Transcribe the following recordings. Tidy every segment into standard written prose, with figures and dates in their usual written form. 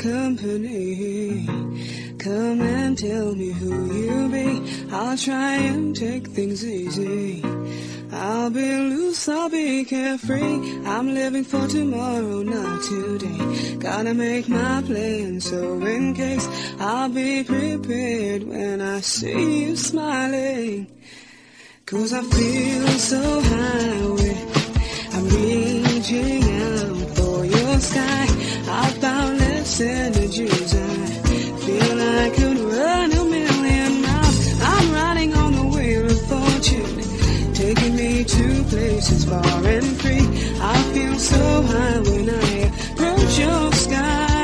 company. Come and tell me who you be. I'll try and take things easy. I'll be loose, I'll be carefree. I'm living for tomorrow, not today. Gotta make my plan, so in case I'll be prepared when I see you smiling. 'Cause I feel so high, I'm reaching out for your sky. I've boundless energies, I feel I could run a million miles. I'm riding on the wheel of fortune, taking me to places far and free. I feel so high when I approach your sky.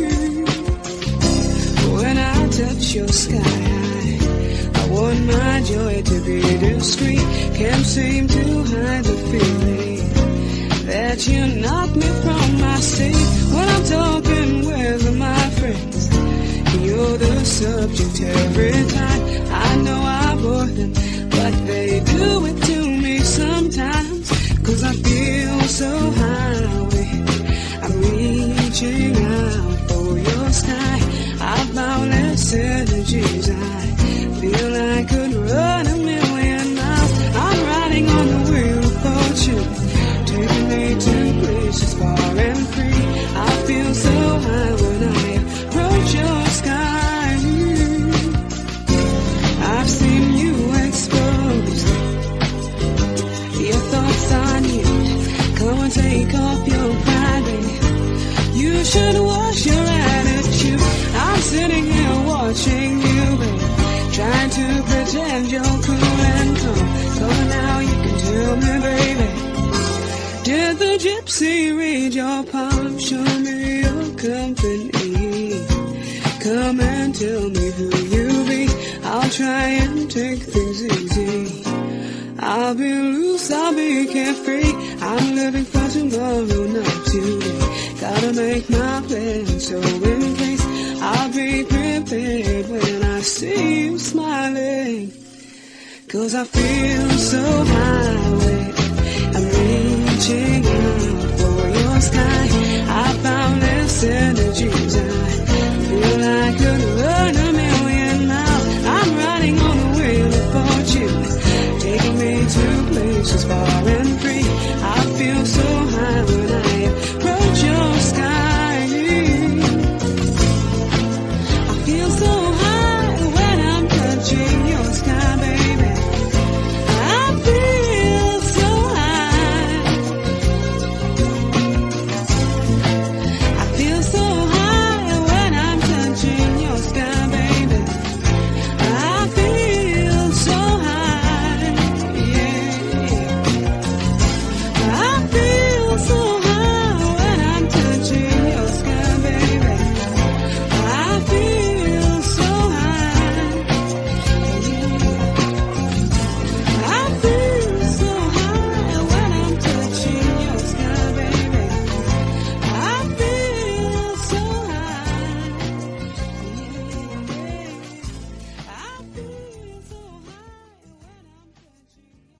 When I touch your sky, I want my joy to be discreet. Can't seem to hide the feeling that you knock me from my seat. When I'm talking with my friends, you're the subject every time. I know I bore them, but they do it to me sometimes. 'Cause I feel so high, I'm reaching out for your sky. I've boundless energies, I feel I could run a million miles. I'm riding on the wheel of fortune, taking me to places far and free. I feel so high when I approach your sky. I've seen you exposed, your thoughts on you. Come and take off your pride, baby. You should wash your attitude. I'm sitting here watching you, baby, trying to pretend you're cool and calm. So now you can tell me, baby, did the gypsy read your palm? Show me your company. Come and tell me who you be. I'll try and take things easy. I'll be loose, I'll be carefree. I'm living for tomorrow, not today. Gotta make my plan, so in case I'll be prepared when I see you smiling. 'Cause I feel so high, I'm reaching out for your sky. I found this energies, I